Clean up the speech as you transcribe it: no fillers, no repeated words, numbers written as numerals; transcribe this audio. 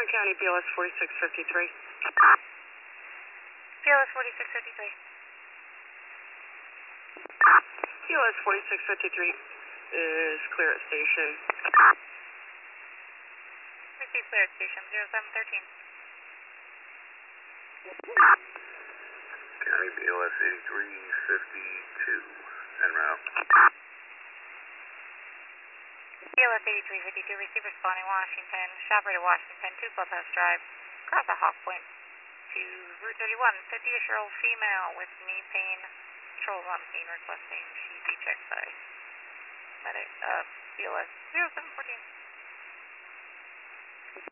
Warren County, BLS 4653. BLS 4653. BLS 4653 is clear at station. Receive clear at station 0713. County BLS 8352, en route. BLS 8352, receive responding Washington, shop rate of Washington, 2 Clubhouse Drive, across a Hawk Point to Route 31, 50-ish-year-old female with knee pain, controls on pain, requesting she be checked by medic, BLS 0714.